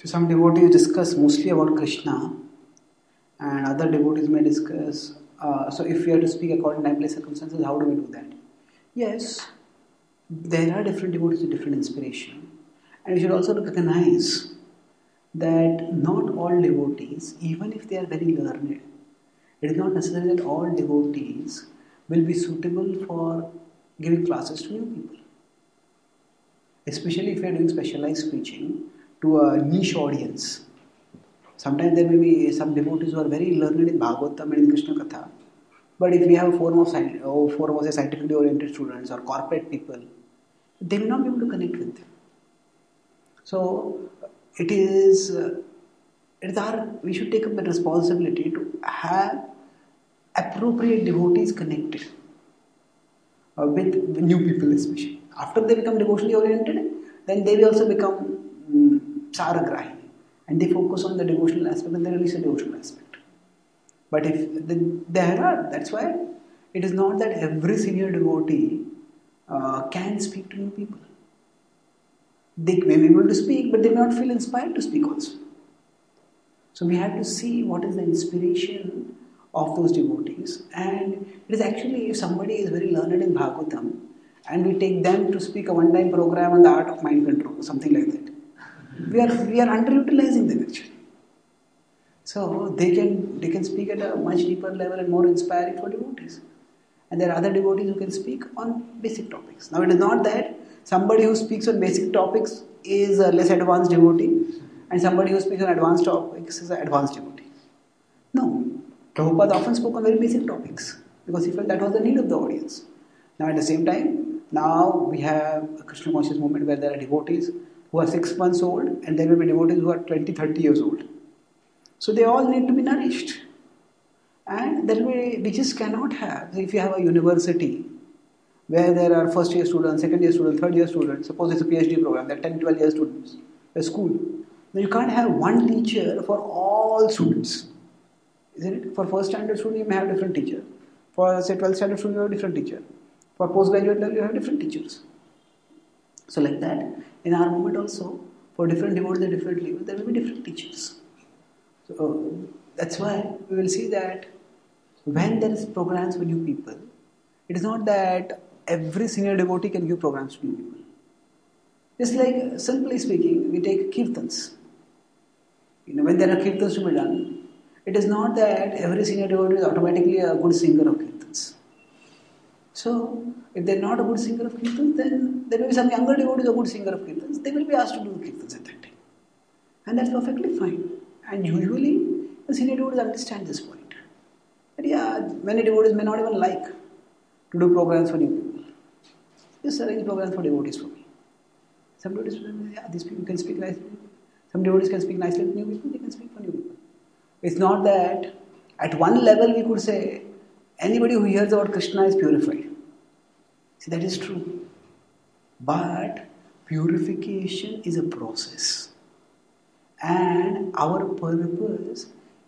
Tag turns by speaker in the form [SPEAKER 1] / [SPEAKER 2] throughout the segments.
[SPEAKER 1] So some devotees discuss mostly about Krishna, and other devotees may discuss. So if we are to speak according to time, place, circumstances, how do we do that? Yes, there are different devotees with different inspiration, and we should also recognize that not all devotees, even if they are very learned, it is not necessary that all devotees will be suitable for giving classes to new people. Especially if we are doing specialized preaching to a niche audience. Sometimes there may be some devotees who are very learned in Bhagavatam and in Krishna Katha. But if we have a forum of scientifically oriented students or corporate people, they may not be able to connect with them. So we should take up the responsibility to have appropriate devotees connected with new people especially. After they become devotionally oriented, then they will also become saragrahi, and they focus on the devotional aspect and they release the devotional aspect. But that's why it is not that every senior devotee can speak to new people. They may be able to speak, but they may not feel inspired to speak also. So we have to see what is the inspiration of those devotees. And it is actually, if somebody is very learned in Bhagavatam, and we take them to speak a one-time program on the art of mind control, something like that, we are underutilizing them actually. So they can speak at a much deeper level and more inspiring for devotees. And there are other devotees who can speak on basic topics. Now it is not that somebody who speaks on basic topics is a less advanced devotee, and somebody who speaks on advanced topics is an advanced devotee. No. Prabhupada often spoke on very basic topics because he felt that was the need of the audience. Now at the same time, now we have a Krishna conscious movement where there are devotees who are 6 months old, and there will be devotees who are 20, 30 years old. So they all need to be nourished. And we just cannot have, if you have a university where there are first year students, second year students, third year students, suppose it's a PhD program, there are 10, 12 year students, a school. Now you can't have one teacher for all students. Isn't it? For first standard student you may have a different teacher. For say 12th standard student you have a different teacher. For postgraduate level you have different teachers. So like that, in our movement also, for different devotees at different levels, there will be different teachers. So that's why we will see that when there is programs for new people, it is not that every senior devotee can give programs to new people. Just like, simply speaking, we take kirtans. When there are kirtans to be done, it is not that every senior devotee is automatically a good singer of kirtans. So, if they are not a good singer of kirtans, then there will be some younger devotees who are good singer of kirtans. They will be asked to do kirtans at that time. And that's perfectly fine. And usually, the senior devotees understand this point. But many devotees may not even like to do programs for new people. Just arrange programs for devotees for me. Some devotees will say, these people can speak nicely. Some devotees can speak nicely with new people, they can speak for new people. It's not that at one level we could say, anybody who hears about Krishna is purified. See, that is true. But purification is a process. And our purpose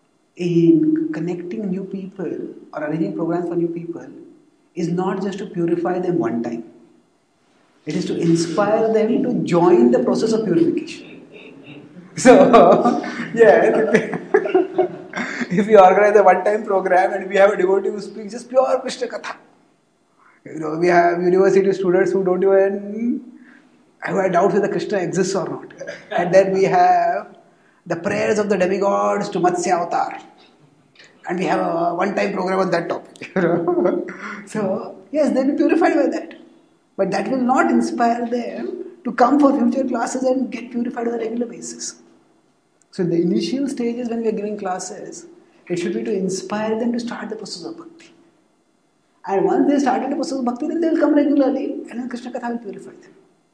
[SPEAKER 1] in connecting new people or arranging programs for new people is not just to purify them one time. It is to inspire them to join the process of purification. So, if we organize a one-time program and we have a devotee who speaks just pure Krishna Katha, we have university students who don't even have doubts whether Krishna exists or not. And then we have the prayers of the demigods to Matsya Avatar. And we have a one-time program on that topic. So, yes, they'll be purified by that. But that will not inspire them to come for future classes and get purified on a regular basis. So, in the initial stages when we are giving classes, it should be to inspire them to start the process of bhakti. And once they started the process of bhakti, then they will come regularly and then Krishna Katha will purify them.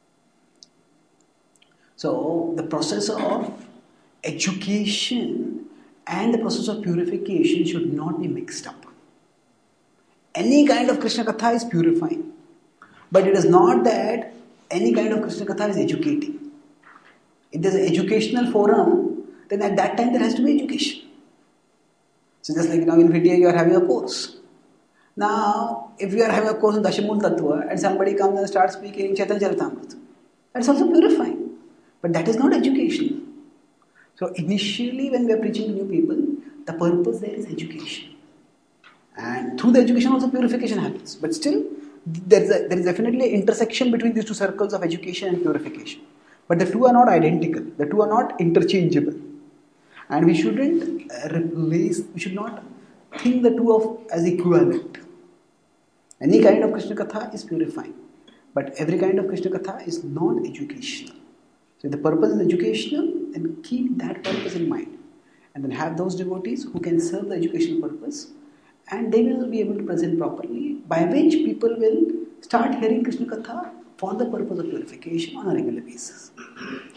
[SPEAKER 1] So, the process of education and the process of purification should not be mixed up. Any kind of Krishna Katha is purifying. But it is not that any kind of Krishna Katha is educating. If there is an educational forum, then at that time there has to be education. So just like now in VTA you are having a course. Now, if you are having a course on Dashamul Tattva and somebody comes and starts speaking Chaitanya Charitamrita, that's also purifying. But that is not education. So initially when we are preaching to new people, the purpose there is education. And through the education also purification happens. But still, there is definitely an intersection between these two circles of education and purification. But the two are not identical. The two are not interchangeable. And we shouldn't we should not think the two of as equivalent. Any kind of Krishna Katha is purifying. But every kind of Krishna Katha is non-educational. So if the purpose is educational, then keep that purpose in mind. And then have those devotees who can serve the educational purpose, and they will be able to present properly, by which people will start hearing Krishna Katha for the purpose of purification on a regular basis.